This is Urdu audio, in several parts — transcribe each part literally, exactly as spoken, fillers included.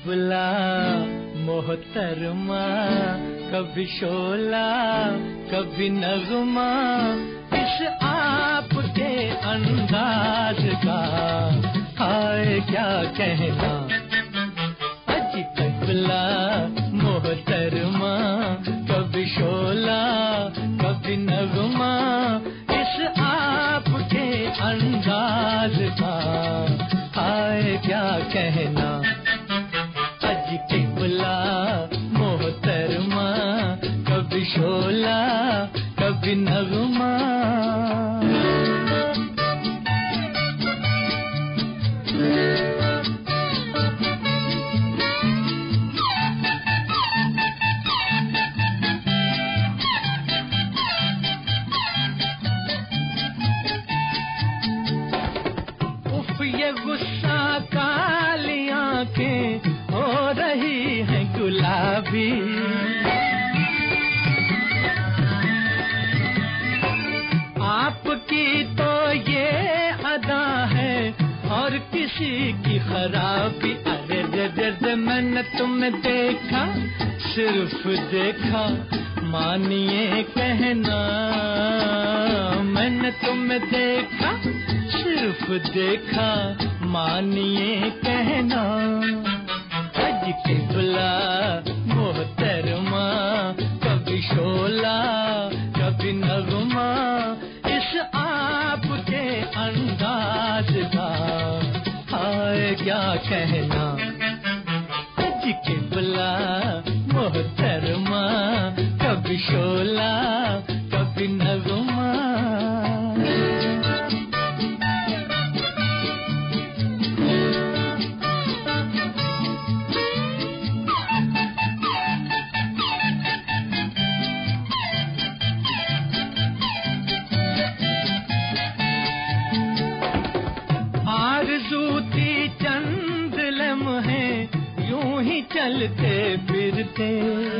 قبلہ محترمہ کبھی شعلہ کبھی نغمہ اس آپ کے انداز کا ہائے کیا کہنا اج قبلہ محترمہ کبھی شعلہ کبھی نغمہ اس آپ کے انداز کا ہائے کیا کہنا اج قبلہ محترمہ کبھی شعلہ کبھی نغمہ یہ غصہ کالی آنکھیں ہو رہی ہیں گلابی آپ کی تو یہ ادا ہے اور کسی کی خرابی ارے دے دے دے میں نے تمہیں دیکھا صرف دیکھا مانیے کہنا میں نے تمہیں دیکھا صرف دیکھا مانیے کہنا اج قبلہ محترمہ کبھی شعلہ کبھی نغمہ اس آپ کے انداز کا ہائے کیا کہنا اج قبلہ محترمہ کبھی شعلہ کبھی نغمہ آرزو تھی چند لمحے یوں ہی چلتے پھرتے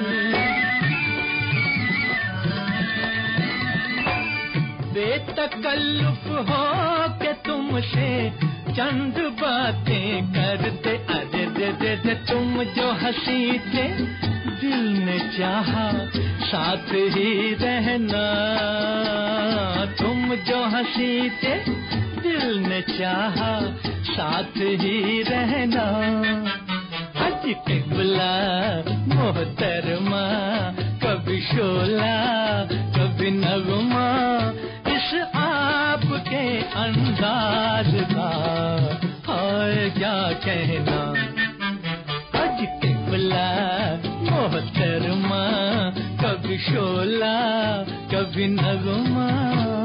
بے تکلف ہو کہ تم سے چند باتیں کرتے ارے دے دے دے تم جو ہنسی تھے دل نے چاہا ساتھ ہی رہنا تم جو ہنسی تھے دل نے چاہا ساتھ ہی رہنا اج قبلہ محترمہ کبھی شعلہ کبھی نغمہ اس آپ کے انداز کا ہائے کیا کہنا اج قبلہ محترمہ کبھی شعلہ کبھی نغمہ